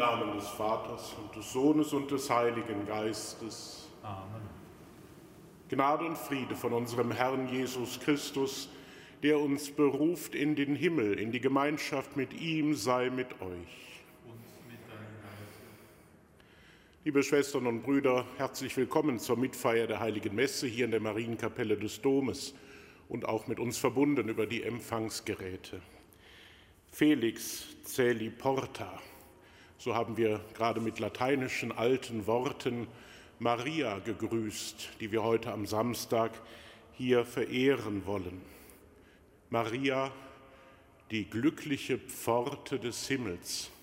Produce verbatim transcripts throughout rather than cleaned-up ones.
Namen des Vaters und des Sohnes und des Heiligen Geistes. Amen. Gnade und Friede von unserem Herrn Jesus Christus, der uns beruft in den Himmel, in die Gemeinschaft mit ihm, sei mit euch. Und mit deinem Geist. Liebe Schwestern und Brüder, herzlich willkommen zur Mitfeier der Heiligen Messe hier in der Marienkapelle des Domes und auch mit uns verbunden über die Empfangsgeräte. Felix Celi Porta, so haben wir gerade mit lateinischen alten Worten Maria gegrüßt, die wir heute am Samstag hier verehren wollen. Maria, die glückliche Pforte des Himmels.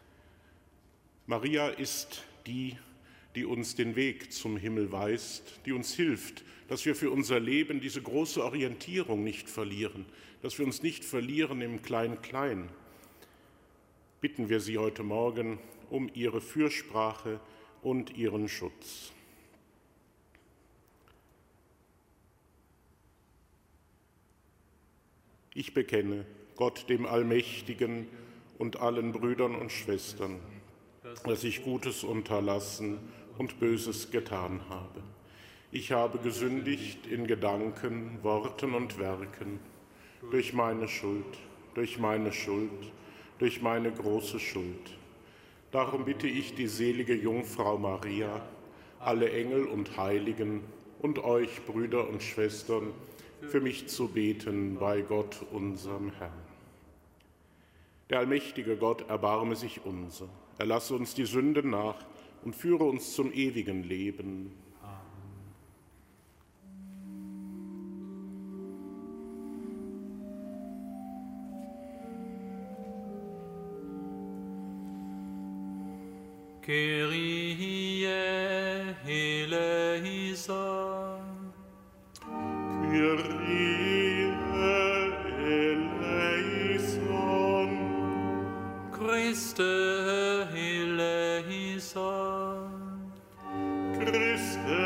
Maria ist die, die uns den Weg zum Himmel weist, die uns hilft, dass wir für unser Leben diese große Orientierung nicht verlieren, dass wir uns nicht verlieren im Klein-Klein. Bitten wir Sie heute Morgen um Ihre Fürsprache und Ihren Schutz. Ich bekenne Gott, dem Allmächtigen, und allen Brüdern und Schwestern, dass ich Gutes unterlassen und Böses getan habe. Ich habe gesündigt in Gedanken, Worten und Werken, durch meine Schuld, durch meine Schuld, durch meine große Schuld. Darum bitte ich die selige Jungfrau Maria, alle Engel und Heiligen und euch, Brüder und Schwestern, für mich zu beten bei Gott, unserem Herrn. Der allmächtige Gott erbarme sich unser. Er lasse uns die Sünden nach und führe uns zum ewigen Leben. Kyrie eleison. Kyrie eleison. Christe eleison. Christe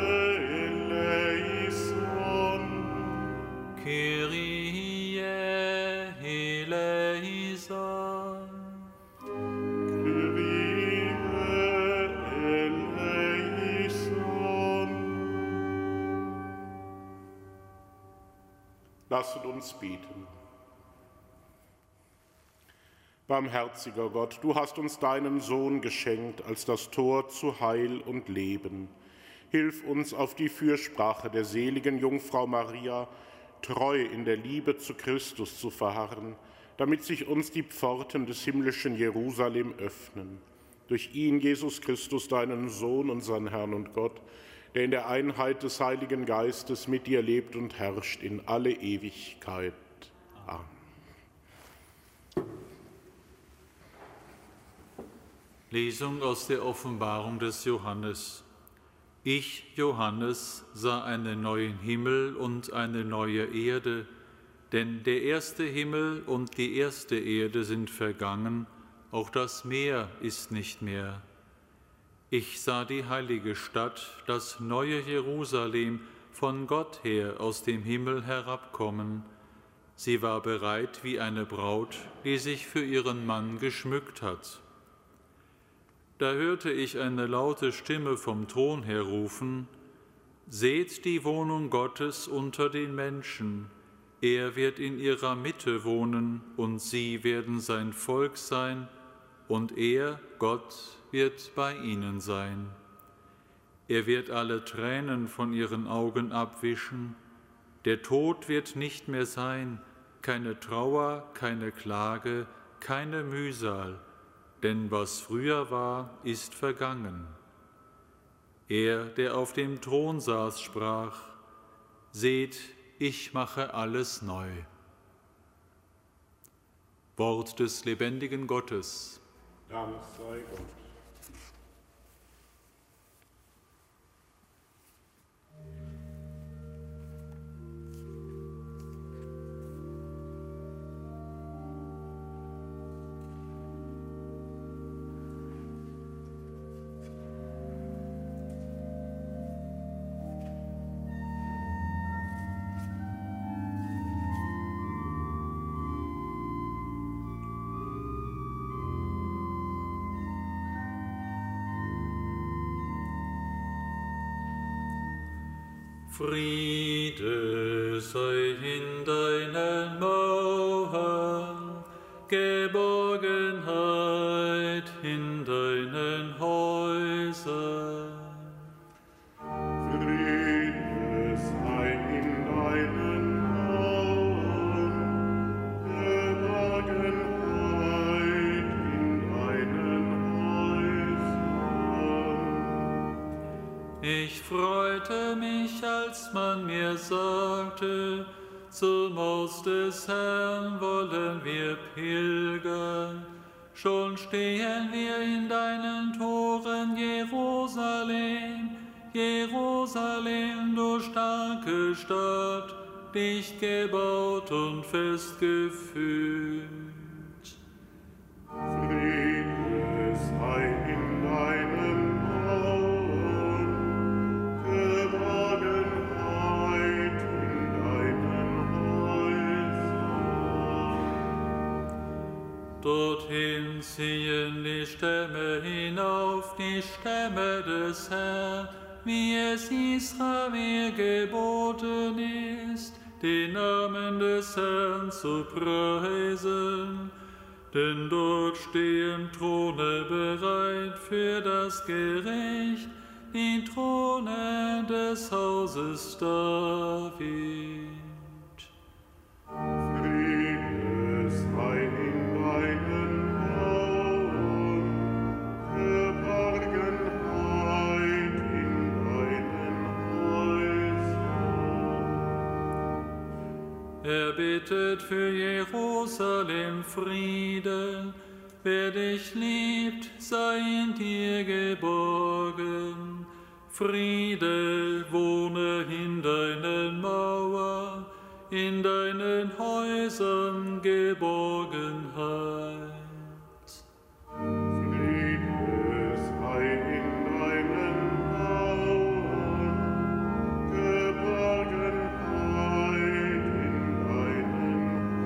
eleison. Kyrie eleison. Kyrie eleison. Lasset uns beten. Barmherziger Gott, du hast uns deinen Sohn geschenkt als das Tor zu Heil und Leben. Hilf uns auf die Fürsprache der seligen Jungfrau Maria, treu in der Liebe zu Christus zu verharren, damit sich uns die Pforten des himmlischen Jerusalem öffnen. Durch ihn, Jesus Christus, deinen Sohn, unseren Herrn und Gott, der in der Einheit des Heiligen Geistes mit dir lebt und herrscht in alle Ewigkeit. Amen. Lesung aus der Offenbarung des Johannes. Ich, Johannes, sah einen neuen Himmel und eine neue Erde, denn der erste Himmel und die erste Erde sind vergangen, auch das Meer ist nicht mehr. Ich sah die heilige Stadt, das neue Jerusalem, von Gott her aus dem Himmel herabkommen. Sie war bereit wie eine Braut, die sich für ihren Mann geschmückt hat. Da hörte ich eine laute Stimme vom Thron her rufen: Seht die Wohnung Gottes unter den Menschen. Er wird in ihrer Mitte wohnen, und sie werden sein Volk sein, und er, Gott, wird bei ihnen sein. Er wird alle Tränen von ihren Augen abwischen. Der Tod wird nicht mehr sein, keine Trauer, keine Klage, keine Mühsal. Denn was früher war, ist vergangen. Er, der auf dem Thron saß, sprach: Seht, ich mache alles neu. Wort des lebendigen Gottes. Dank sei Gott. Friede sei in deinen Mauern, Geborgenheit in deinen Häusern. Friede sei in deinen Mauern, Geborgenheit in deinen Häusern. Ich freute mich, als man mir sagte, zum Haus des Herrn wollen wir pilgern. Schon stehen wir in deinen Toren, Jerusalem, Jerusalem, du starke Stadt, dicht gebaut und festgefügt. Friede sei in deinen Mauern, Geborgenheit in deinen Häusern. Dorthin ziehen die Stämme hinauf, die Stämme des Herrn, wie es Israel geboten ist, den Namen des Herrn zu preisen. Denn dort stehen Throne bereit für das Gericht, die Throne des Hauses David. Friede sei in deinen Mauern, Geborgenheit in deinen Häusern. Er bittet für Jerusalem Frieden. Wer dich liebt, sei in dir geborgen. Friede wohne in deinen Mauern, in deinen Häusern Geborgenheit. Friede sei in deinen Mauern, Geborgenheit in deinen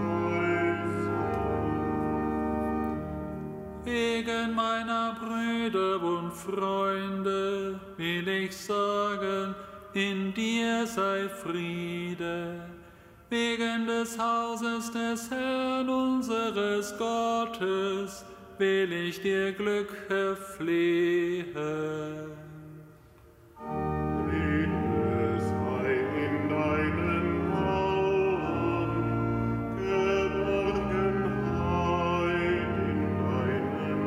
Häusern. Wegen meiner Brüder und Freunde will ich sagen, in dir sei Friede. Wegen des Hauses des Herrn unseres Gottes will ich dir Glück erflehen. Friede sei in deinen Mauern, Geborgenheit in deinen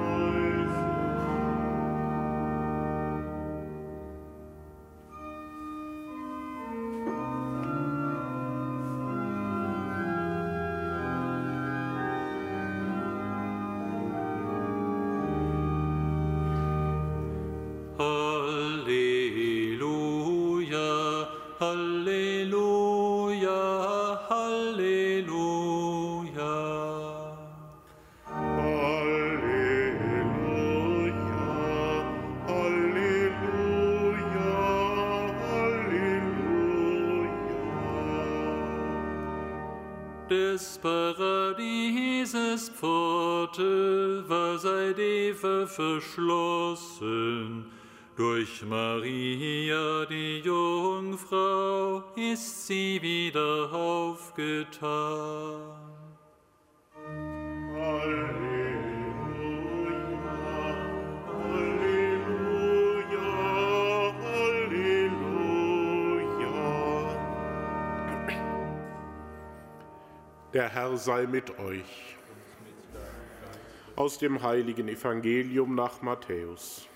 Halleluja, Halleluja, Halleluja. Halleluja, Halleluja, Halleluja. Des Paradieses Pforte war seit Eva verschlossen. Durch Maria, die Jungfrau, ist sie wieder aufgetan. Halleluja, Halleluja, Halleluja. Der Herr sei mit euch. Aus dem heiligen Evangelium nach Matthäus.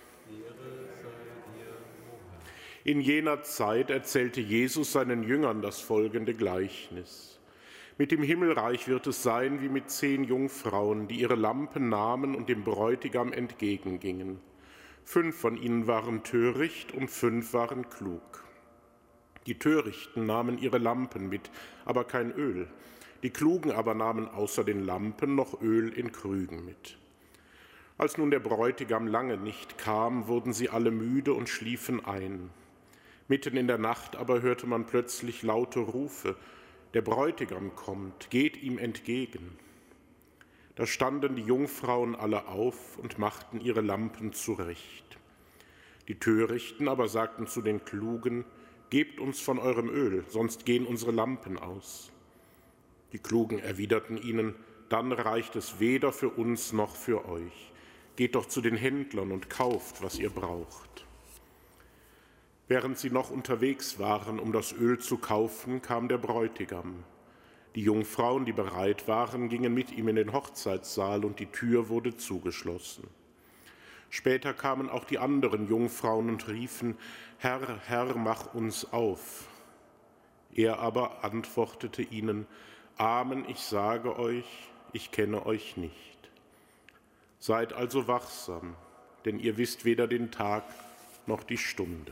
In jener Zeit erzählte Jesus seinen Jüngern das folgende Gleichnis. Mit dem Himmelreich wird es sein wie mit zehn Jungfrauen, die ihre Lampen nahmen und dem Bräutigam entgegengingen. Fünf von ihnen waren töricht und fünf waren klug. Die Törichten nahmen ihre Lampen mit, aber kein Öl. Die Klugen aber nahmen außer den Lampen noch Öl in Krügen mit. Als nun der Bräutigam lange nicht kam, wurden sie alle müde und schliefen ein. Mitten in der Nacht aber hörte man plötzlich laute Rufe: Der Bräutigam kommt, geht ihm entgegen. Da standen die Jungfrauen alle auf und machten ihre Lampen zurecht. Die Törichten aber sagten zu den Klugen: gebt uns von eurem Öl, sonst gehen unsere Lampen aus. Die Klugen erwiderten ihnen, dann reicht es weder für uns noch für euch. Geht doch zu den Händlern und kauft, was ihr braucht. Während sie noch unterwegs waren, um das Öl zu kaufen, kam der Bräutigam. Die Jungfrauen, die bereit waren, gingen mit ihm in den Hochzeitssaal und die Tür wurde zugeschlossen. Später kamen auch die anderen Jungfrauen und riefen, Herr, Herr, mach uns auf. Er aber antwortete ihnen, Amen, ich sage euch, ich kenne euch nicht. Seid also wachsam, denn ihr wisst weder den Tag noch die Stunde.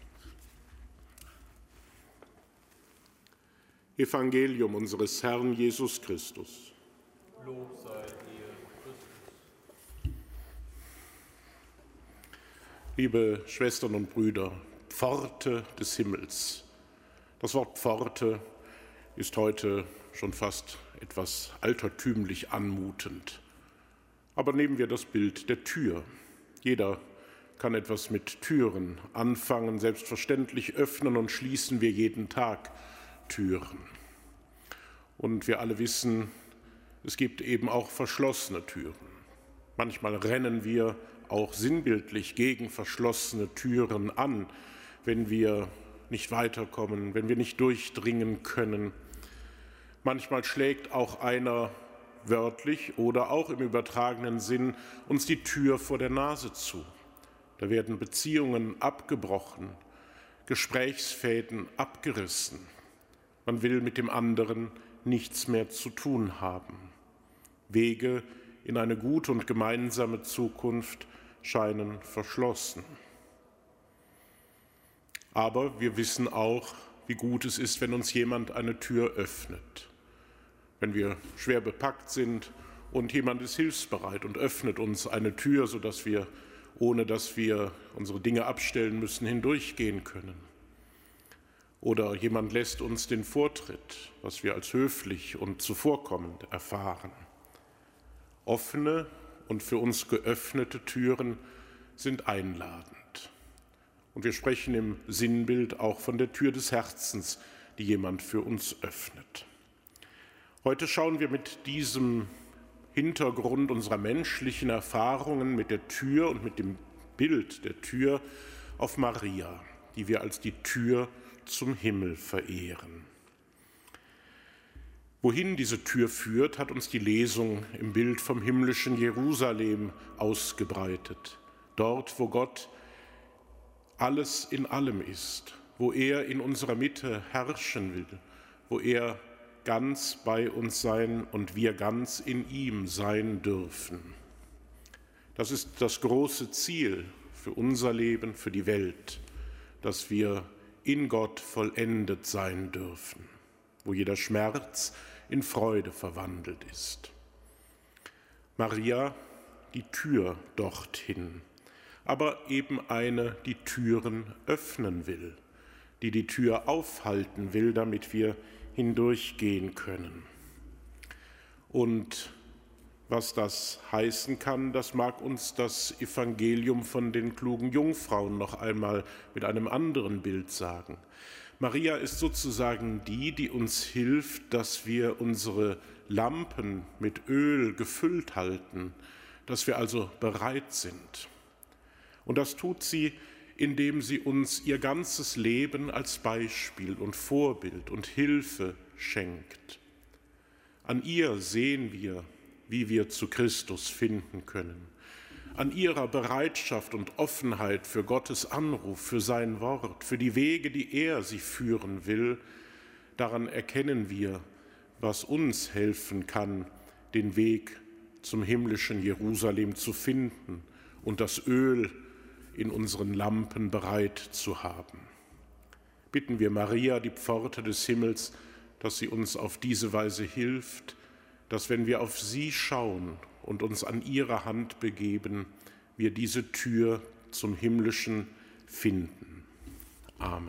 Evangelium unseres Herrn Jesus Christus. Lob sei dir, Christus. Liebe Schwestern und Brüder, Pforte des Himmels. Das Wort Pforte ist heute schon fast etwas altertümlich anmutend. Aber nehmen wir das Bild der Tür. Jeder kann etwas mit Türen anfangen. Selbstverständlich öffnen und schließen wir jeden Tag Türen. Und wir alle wissen, es gibt eben auch verschlossene Türen. Manchmal rennen wir auch sinnbildlich gegen verschlossene Türen an, wenn wir nicht weiterkommen, wenn wir nicht durchdringen können. Manchmal schlägt auch einer wörtlich oder auch im übertragenen Sinn uns die Tür vor der Nase zu. Da werden Beziehungen abgebrochen, Gesprächsfäden abgerissen. Man will mit dem anderen nichts mehr zu tun haben. Wege in eine gute und gemeinsame Zukunft scheinen verschlossen. Aber wir wissen auch, wie gut es ist, wenn uns jemand eine Tür öffnet. Wenn wir schwer bepackt sind und jemand ist hilfsbereit und öffnet uns eine Tür, sodass wir, ohne dass wir unsere Dinge abstellen müssen, hindurchgehen können. Oder jemand lässt uns den Vortritt, was wir als höflich und zuvorkommend erfahren. Offene und für uns geöffnete Türen sind einladend. Und wir sprechen im Sinnbild auch von der Tür des Herzens, die jemand für uns öffnet. Heute schauen wir mit diesem Hintergrund unserer menschlichen Erfahrungen mit der Tür und mit dem Bild der Tür auf Maria, die wir als die Tür zum Himmel verehren. Wohin diese Tür führt, hat uns die Lesung im Bild vom himmlischen Jerusalem ausgebreitet. Dort, wo Gott alles in allem ist, wo er in unserer Mitte herrschen will, wo er ganz bei uns sein und wir ganz in ihm sein dürfen. Das ist das große Ziel für unser Leben, für die Welt, dass wir in Gott vollendet sein dürfen, wo jeder Schmerz in Freude verwandelt ist. Maria, die Tür dorthin, aber eben eine, die Türen öffnen will, die die Tür aufhalten will, damit wir hindurchgehen können. Und was das heißen kann, das mag uns das Evangelium von den klugen Jungfrauen noch einmal mit einem anderen Bild sagen. Maria ist sozusagen die, die uns hilft, dass wir unsere Lampen mit Öl gefüllt halten, dass wir also bereit sind. Und das tut sie, indem sie uns ihr ganzes Leben als Beispiel und Vorbild und Hilfe schenkt. An ihr sehen wir, wie wir zu Christus finden können. An ihrer Bereitschaft und Offenheit für Gottes Anruf, für sein Wort, für die Wege, die er sie führen will, daran erkennen wir, was uns helfen kann, den Weg zum himmlischen Jerusalem zu finden und das Öl in unseren Lampen bereit zu haben. Bitten wir Maria, die Pforte des Himmels, dass sie uns auf diese Weise hilft, dass wenn wir auf sie schauen und uns an ihre Hand begeben, wir diese Tür zum Himmlischen finden. Amen.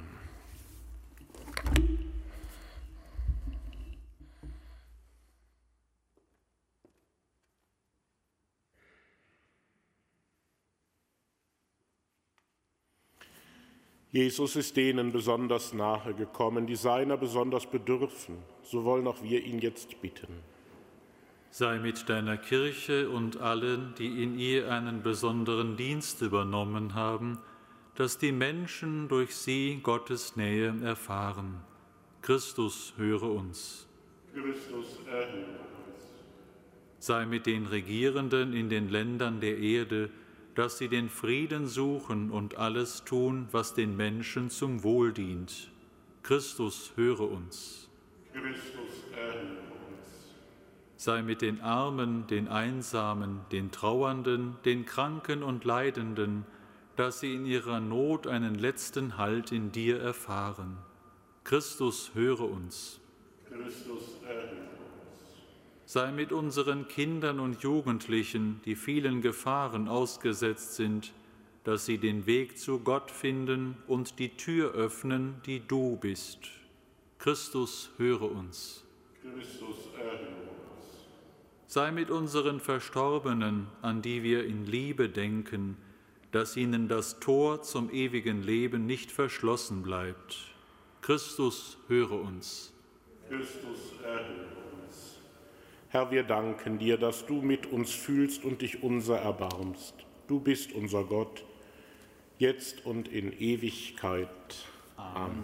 Jesus ist denen besonders nahe gekommen, die seiner besonders bedürfen. So wollen auch wir ihn jetzt bitten. Sei mit deiner Kirche und allen, die in ihr einen besonderen Dienst übernommen haben, dass die Menschen durch sie Gottes Nähe erfahren. Christus, höre uns. Christus, erhöre uns. Sei mit den Regierenden in den Ländern der Erde, dass sie den Frieden suchen und alles tun, was den Menschen zum Wohl dient. Christus, höre uns. Christus, erhöre uns. Sei mit den Armen, den Einsamen, den Trauernden, den Kranken und Leidenden, dass sie in ihrer Not einen letzten Halt in dir erfahren. Christus, höre uns. Christus, erhöre uns. Sei mit unseren Kindern und Jugendlichen, die vielen Gefahren ausgesetzt sind, dass sie den Weg zu Gott finden und die Tür öffnen, die du bist. Christus, höre uns. Christus, erhöre uns. Sei mit unseren Verstorbenen, an die wir in Liebe denken, dass ihnen das Tor zum ewigen Leben nicht verschlossen bleibt. Christus, höre uns. Christus, erhöre uns. Herr, wir danken dir, dass du mit uns fühlst und dich unser erbarmst. Du bist unser Gott, jetzt und in Ewigkeit. Amen.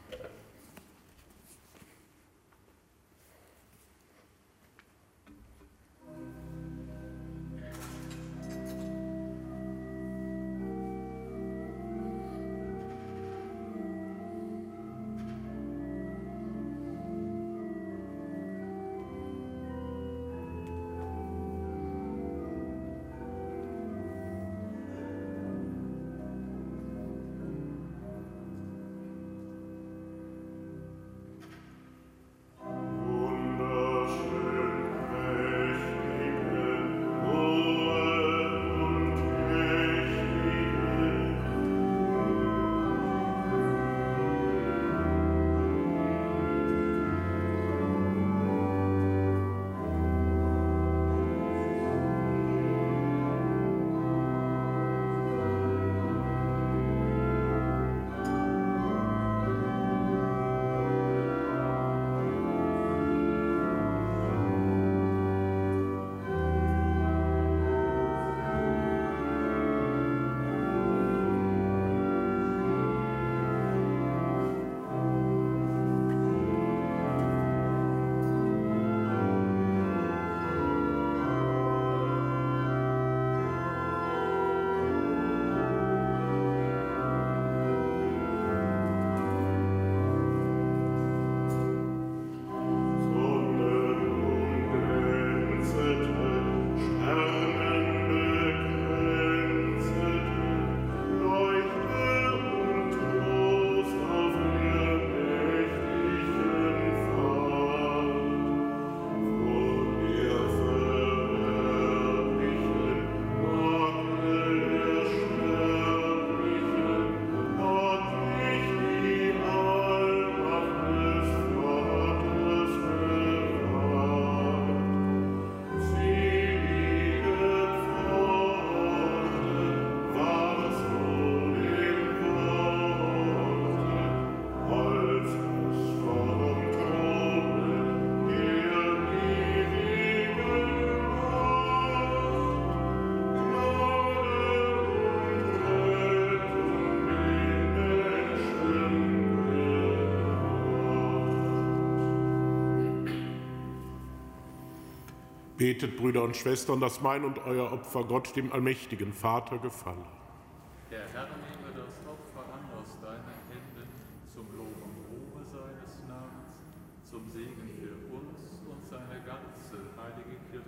Betet, Brüder und Schwestern, dass mein und euer Opfer Gott, dem allmächtigen Vater, gefalle. Der Herr nehme das Opfer an aus deinen Händen, zum Lob und Ruhe seines Namens, zum Segen für uns und seine ganze heilige Kirche.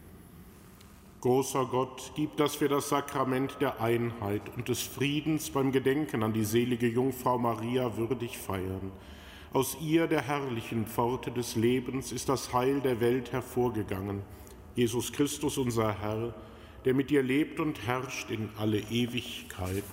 Großer Gott, gib, dass wir das Sakrament der Einheit und des Friedens beim Gedenken an die selige Jungfrau Maria würdig feiern. Aus ihr, der herrlichen Pforte des Lebens, ist das Heil der Welt hervorgegangen. Jesus Christus, unser Herr, der mit dir lebt und herrscht in alle Ewigkeit.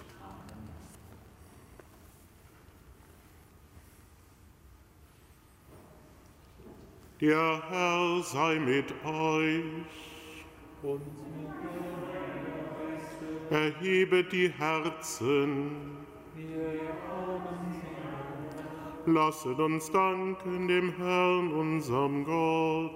Der Herr sei mit euch. Und Erhebet die Herzen. wir Lasset uns danken dem Herrn, unserem Gott.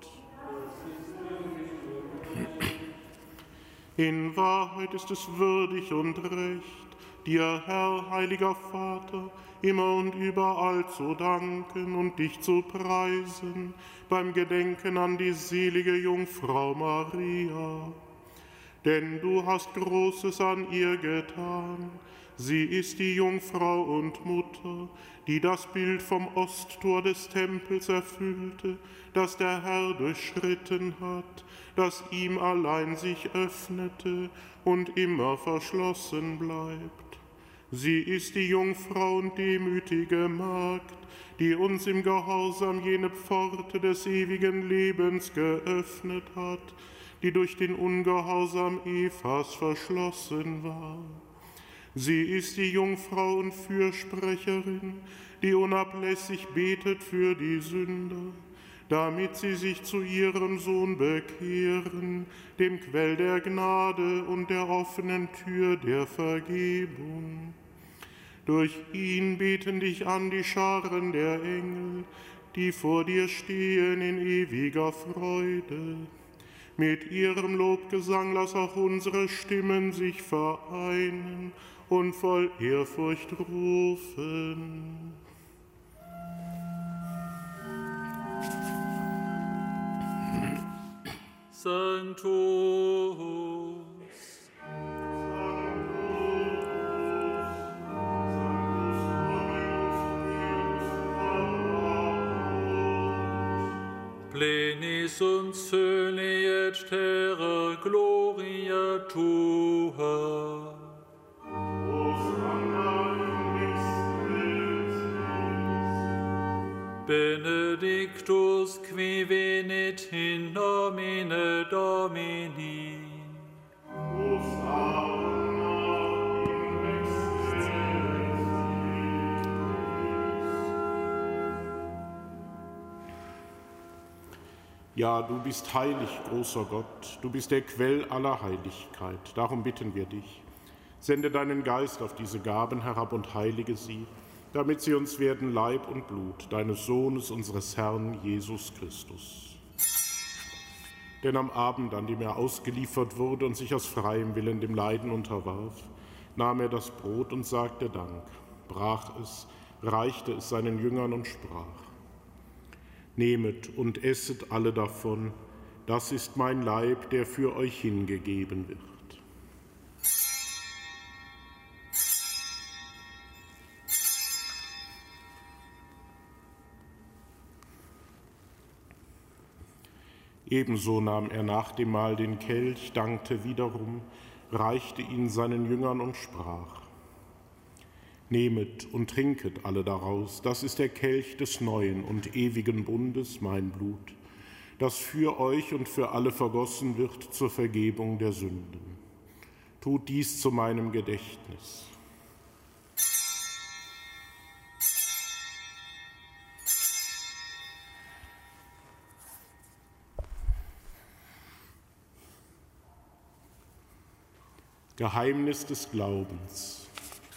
In Wahrheit ist es würdig und recht, dir, Herr, heiliger Vater, immer und überall zu danken und dich zu preisen, beim Gedenken an die selige Jungfrau Maria. Denn du hast Großes an ihr getan. Sie ist die Jungfrau und Mutter, die das Bild vom Osttor des Tempels erfüllte, das der Herr durchschritten hat, das ihm allein sich öffnete und immer verschlossen bleibt. Sie ist die Jungfrau und demütige Magd, die uns im Gehorsam jene Pforte des ewigen Lebens geöffnet hat, die durch den Ungehorsam Evas verschlossen war. Sie ist die Jungfrau und Fürsprecherin, die unablässig betet für die Sünder, damit sie sich zu ihrem Sohn bekehren, dem Quell der Gnade und der offenen Tür der Vergebung. Durch ihn beten dich an die Scharen der Engel, die vor dir stehen in ewiger Freude. Mit ihrem Lobgesang lass auch unsere Stimmen sich vereinen und voll Ehrfurcht rufen. Sanctus. Plenis sunt soli et terra gloria tua. Benedictus qui venit in nomine Domini. Ja, du bist heilig, großer Gott, du bist der Quell aller Heiligkeit. Darum bitten wir dich, sende deinen Geist auf diese Gaben herab und heilige sie, damit sie uns werden Leib und Blut deines Sohnes, unseres Herrn Jesus Christus. Denn am Abend, an dem er ausgeliefert wurde und sich aus freiem Willen dem Leiden unterwarf, nahm er das Brot und sagte Dank, brach es, reichte es seinen Jüngern und sprach: Nehmet und esset alle davon, das ist mein Leib, der für euch hingegeben wird. Ebenso nahm er nach dem Mahl den Kelch, dankte wiederum, reichte ihn seinen Jüngern und sprach: Nehmet und trinket alle daraus, das ist der Kelch des neuen und ewigen Bundes, mein Blut, das für euch und für alle vergossen wird zur Vergebung der Sünden. Tut dies zu meinem Gedächtnis. Geheimnis des Glaubens.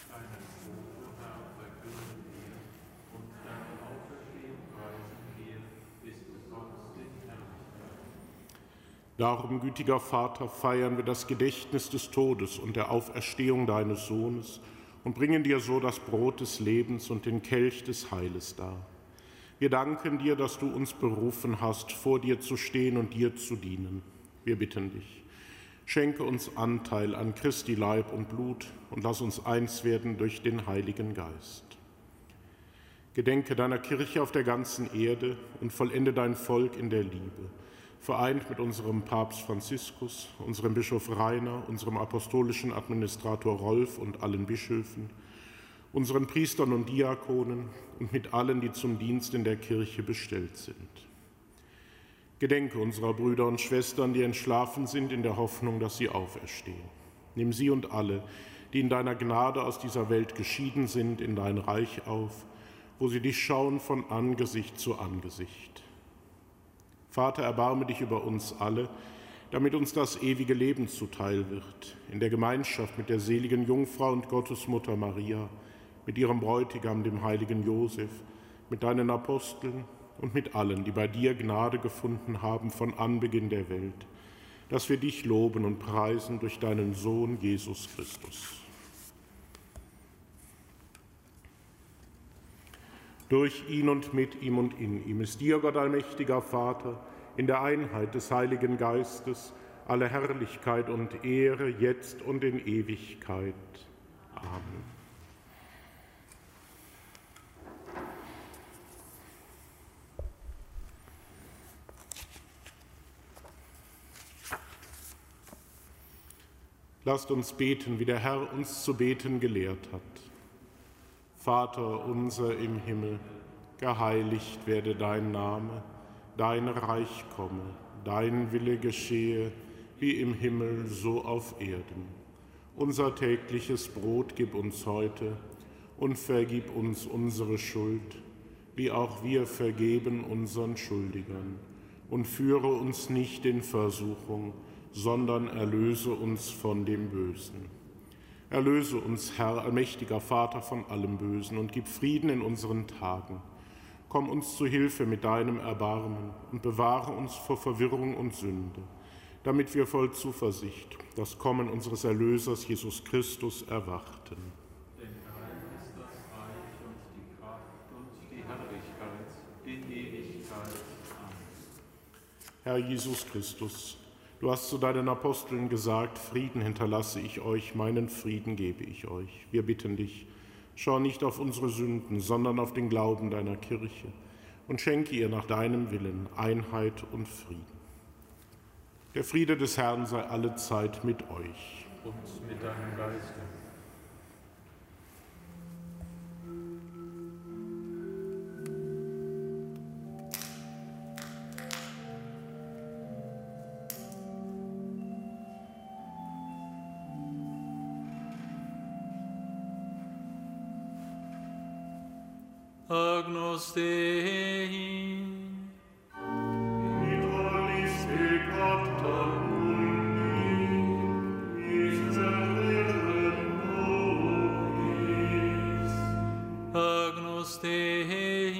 Darum, gütiger Vater, feiern wir das Gedächtnis des Todes und der Auferstehung deines Sohnes und bringen dir so das Brot des Lebens und den Kelch des Heiles dar. Wir danken dir, dass du uns berufen hast, vor dir zu stehen und dir zu dienen. Wir bitten dich, schenke uns Anteil an Christi Leib und Blut und lass uns eins werden durch den Heiligen Geist. Gedenke deiner Kirche auf der ganzen Erde und vollende dein Volk in der Liebe, vereint mit unserem Papst Franziskus, unserem Bischof Rainer, unserem apostolischen Administrator Rolf und allen Bischöfen, unseren Priestern und Diakonen und mit allen, die zum Dienst in der Kirche bestellt sind. Gedenke unserer Brüder und Schwestern, die entschlafen sind, in der Hoffnung, dass sie auferstehen. Nimm sie und alle, die in deiner Gnade aus dieser Welt geschieden sind, in dein Reich auf, wo sie dich schauen von Angesicht zu Angesicht. Vater, erbarme dich über uns alle, damit uns das ewige Leben zuteil wird, in der Gemeinschaft mit der seligen Jungfrau und Gottesmutter Maria, mit ihrem Bräutigam, dem heiligen Josef, mit deinen Aposteln und mit allen, die bei dir Gnade gefunden haben von Anbeginn der Welt, dass wir dich loben und preisen durch deinen Sohn Jesus Christus. Durch ihn und mit ihm und in ihm ist dir, Gott allmächtiger Vater, in der Einheit des Heiligen Geistes, alle Herrlichkeit und Ehre, jetzt und in Ewigkeit. Amen. Lasst uns beten, wie der Herr uns zu beten gelehrt hat. Vater unser im Himmel, geheiligt werde dein Name, dein Reich komme, dein Wille geschehe, wie im Himmel, so auf Erden. Unser tägliches Brot gib uns heute und vergib uns unsere Schuld, wie auch wir vergeben unseren Schuldigern. Und führe uns nicht in Versuchung, sondern erlöse uns von dem Bösen. Erlöse uns, Herr, allmächtiger Vater, von allem Bösen und gib Frieden in unseren Tagen. Komm uns zu Hilfe mit deinem Erbarmen und bewahre uns vor Verwirrung und Sünde, damit wir voll Zuversicht das Kommen unseres Erlösers Jesus Christus erwarten. Denn dein ist das Reich und die Kraft und die Herrlichkeit in Ewigkeit. Amen. Herr Jesus Christus, du hast zu deinen Aposteln gesagt, Frieden hinterlasse ich euch, meinen Frieden gebe ich euch. Wir bitten dich, schau nicht auf unsere Sünden, sondern auf den Glauben deiner Kirche und schenke ihr nach deinem Willen Einheit und Frieden. Der Friede des Herrn sei allezeit mit euch. Und mit deinem Geiste. Agnus Dei. Agnus Dei.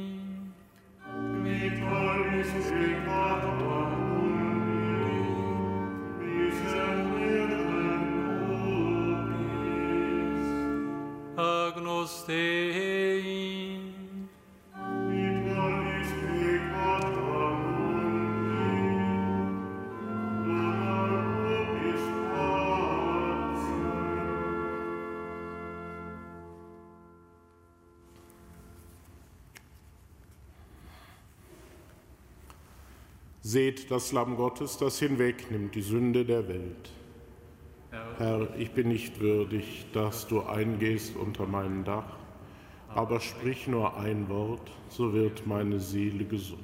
Agnus Dei. Seht das Lamm Gottes, das hinwegnimmt die Sünde der Welt. Herr, ich bin nicht würdig, dass du eingehst unter mein Dach, aber sprich nur ein Wort, so wird meine Seele gesund.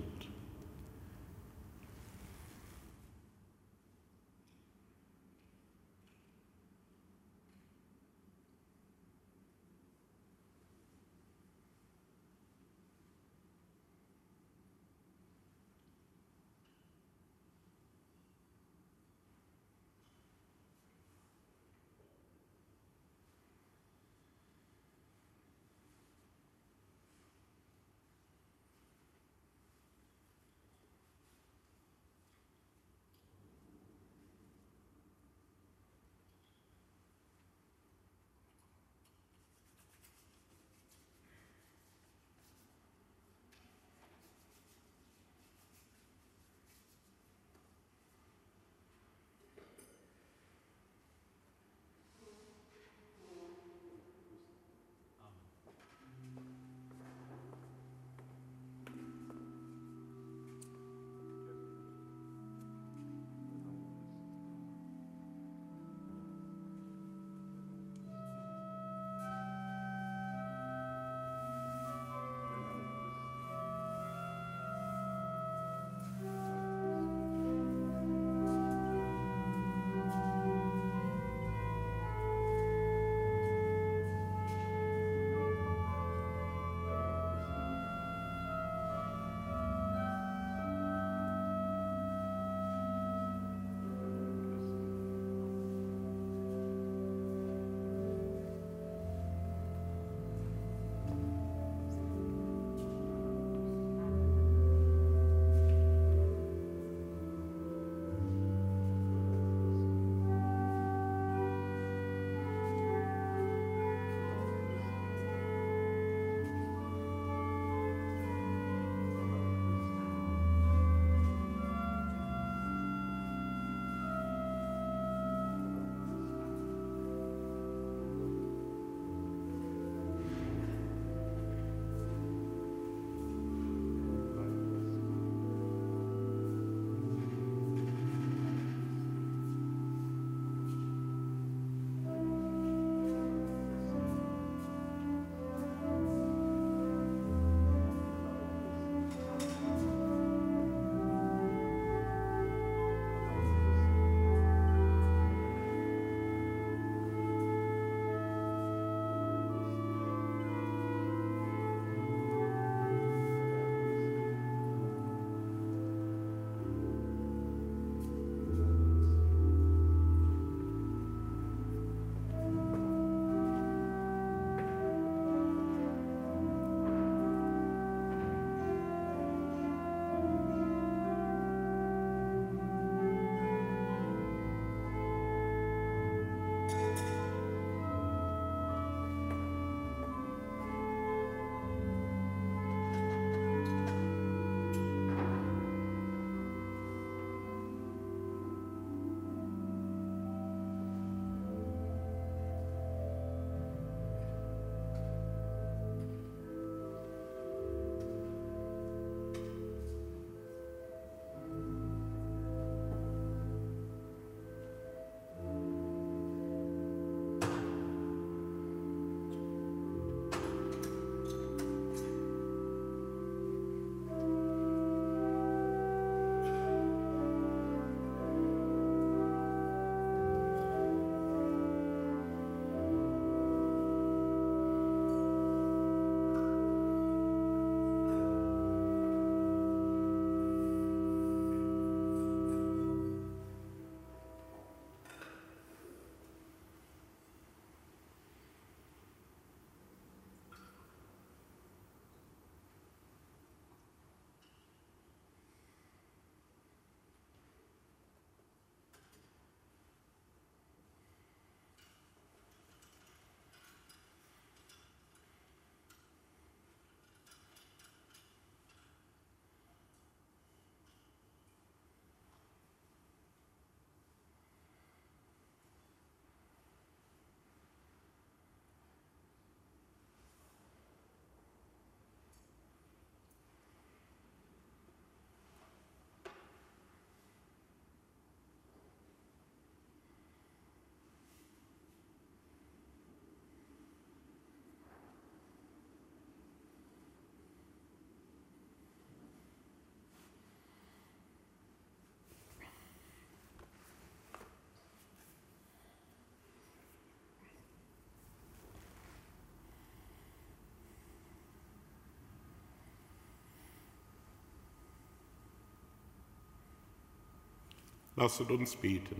Lasset uns beten.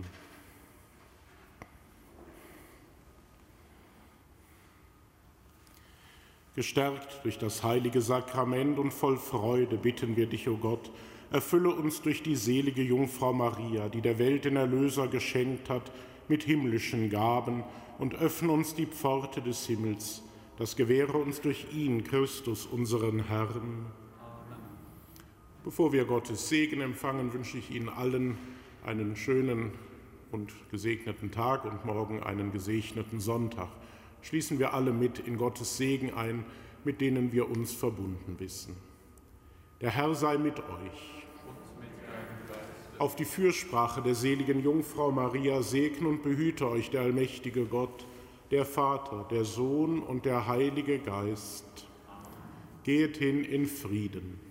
Gestärkt durch das heilige Sakrament und voll Freude bitten wir dich, o Gott, erfülle uns durch die selige Jungfrau Maria, die der Welt den Erlöser geschenkt hat, mit himmlischen Gaben und öffne uns die Pforte des Himmels. Das gewähre uns durch ihn, Christus, unseren Herrn. Amen. Bevor wir Gottes Segen empfangen, wünsche ich Ihnen allen einen schönen und gesegneten Tag und morgen einen gesegneten Sonntag. Schließen wir alle mit in Gottes Segen ein, mit denen wir uns verbunden wissen. Der Herr sei mit euch. Auf die Fürsprache der seligen Jungfrau Maria segne und behüte euch der allmächtige Gott, der Vater, der Sohn und der Heilige Geist. Geht hin in Frieden.